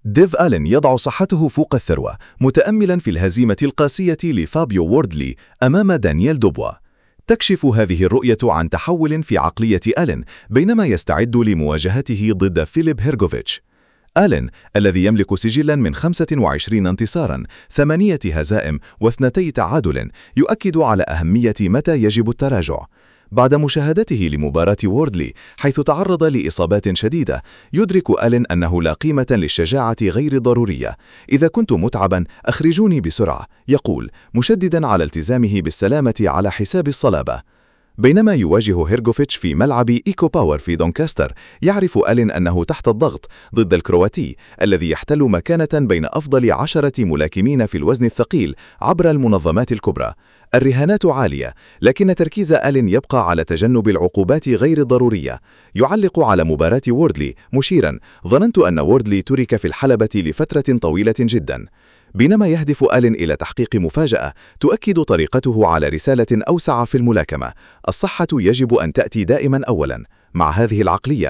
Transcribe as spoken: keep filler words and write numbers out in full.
ديف آلين يضع صحته فوق الثروة متأملا في الهزيمة القاسية لفابيو ووردلي أمام دانييل دوبوا. تكشف هذه الرؤية عن تحول في عقلية آلين بينما يستعد لمواجهته ضد فيليب هيرغوفيتش. آلين الذي يملك سجلا من خمسة وعشرين انتصارا، ثمانية هزائم واثنتي تعادل، يؤكد على أهمية متى يجب التراجع. بعد مشاهدته لمباراة ووردلي حيث تعرض لإصابات شديدة، يدرك آلين أنه لا قيمة للشجاعة غير ضرورية. إذا كنت متعبا أخرجوني بسرعة، يقول مشددا على التزامه بالسلامة على حساب الصلابة. بينما يواجه هيرغوفيتش في ملعب إيكو باور في دونكاستر، يعرف آلين أنه تحت الضغط ضد الكرواتي الذي يحتل مكانة بين أفضل عشرة ملاكمين في الوزن الثقيل عبر المنظمات الكبرى. الرهانات عالية، لكن تركيز آلين يبقى على تجنب العقوبات غير الضرورية. يعلق على مباراة ووردلي مشيرا: ظننت أن ووردلي ترك في الحلبة لفترة طويلة جدا. بينما يهدف آلين إلى تحقيق مفاجأة تؤكد طريقته على رسالة أوسع في الملاكمة: الصحة يجب أن تأتي دائما أولا. مع هذه العقلية